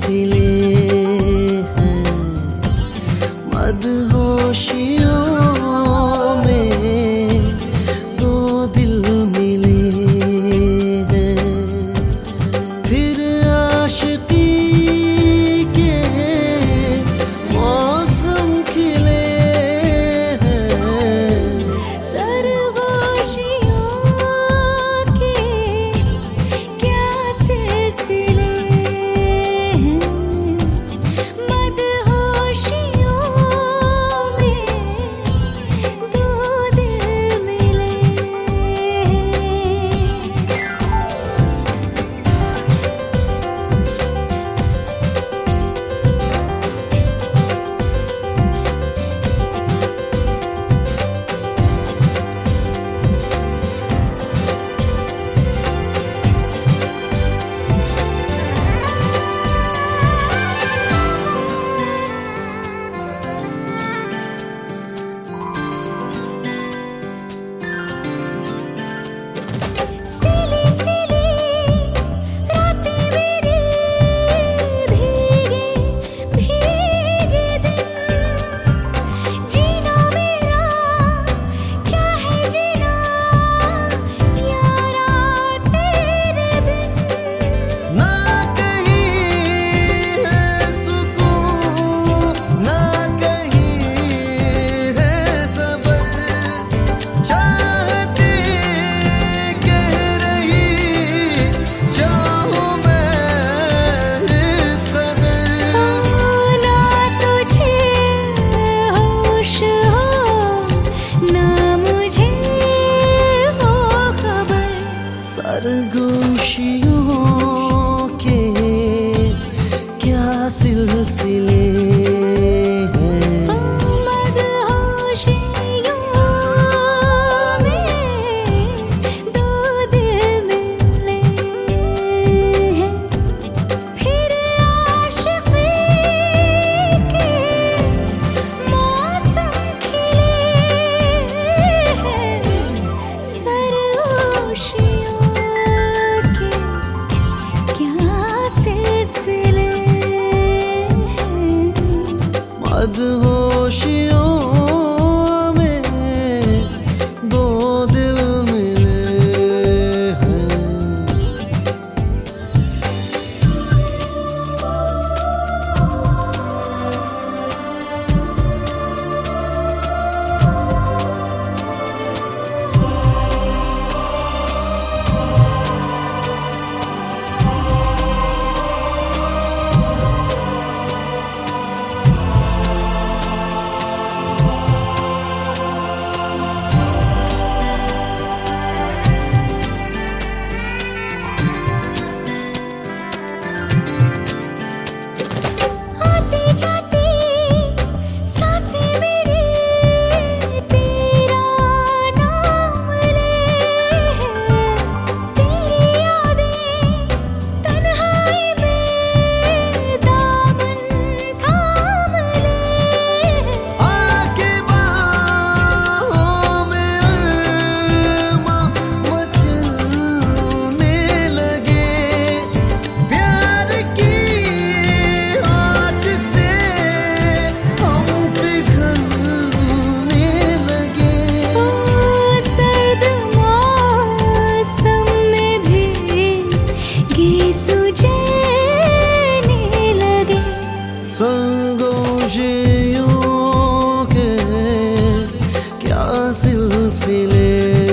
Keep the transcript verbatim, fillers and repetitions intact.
सिलसिले हैं मदहोशियों में दो दिल मिले हैं फिर आशिकी के मौसम खिले हैं सरगोशियों के क्या सिलसिले हैं मदहोशियों में दो दिल मिले सिली सिली रातें मेरी भीगे भीगे दिन जीना मेरा क्या है जीना यारा तेरे बिन ना कहीं है सुकून ना कहीं है सबर चाहते कह रही चाहूं मैं इस कदर ना तुझे होश हो ना मुझे हो खबर सरगोशियों के क्या सिलसिले हैं मदहोशियों में दो दिल मिले हैं फिर आशिकी के मौसम खिले हैं सरगोशियों के क्या सिलसिले हैं मदहोशियों में दो दिल मिले हैं आती जाती सांसें मेरी तेरा नाम ले हैं तेरी यादें तन्हाई में दामन थाम ले हैं आके बाहों में अरमा मचलने लगे प्यार की आँच से हम पिघलने लगे सर्द मौसम में भी गीसू जलने लगे सरगोशियों के क्या सिलसिले